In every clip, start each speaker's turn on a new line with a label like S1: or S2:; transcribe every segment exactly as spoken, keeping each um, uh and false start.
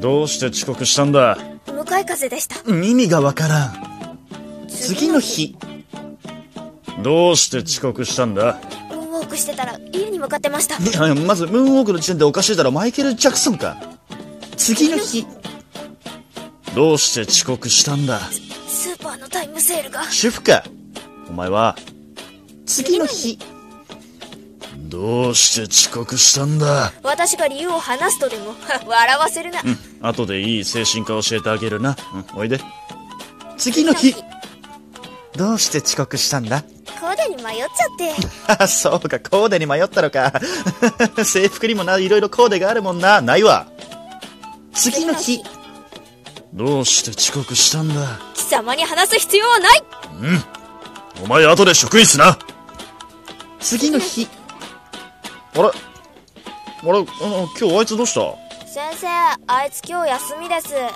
S1: どうして遅刻したんだ？
S2: 向かい風でした。
S3: 意味がわからん。次の日。
S1: どうして遅刻したんだ？
S2: ムーンウォークしてたら家に向かってました。
S3: いや、まずムーンウォークの時点でおかしいだろ。マイケル・ジャクソンか。次の日。
S1: どうして遅刻したんだ？
S2: スーパーのタイムセールが。
S1: 主婦か。お前は？
S3: 次の日。
S1: どうして遅刻したんだ？
S2: 私が理由を話すとでも笑わせるな。
S1: うん、後でいい精神科教えてあげるな。うん、おいで。
S3: 次の日。どうして遅刻したんだ？
S2: コーデに迷っちゃって。
S3: あ、そうか、コーデに迷ったのか。制服にもな、いろいろコーデがあるもんな。ないわ。次の日。
S1: どうして遅刻したんだ？
S2: 貴様に話す必要はない。
S1: うん。お前後で職員室な。
S3: 次の日。
S1: あれあれ、あの、今日あいつどうした？
S2: 先生、あいつ今日休みです。
S3: え？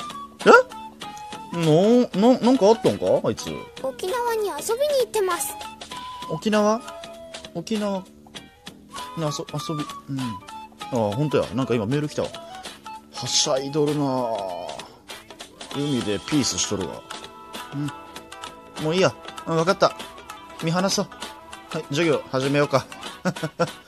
S3: な、な、なんかあったんかあいつ。
S2: 沖縄に遊びに行ってます。
S3: 沖縄沖縄な、そ、遊び、うん。ああ、ほんとや。なんか今メール来たわ。はしゃいどるなぁ。海でピースしとるわ。うん。もういいや。うん、わかった。見放そう。はい、授業始めようか。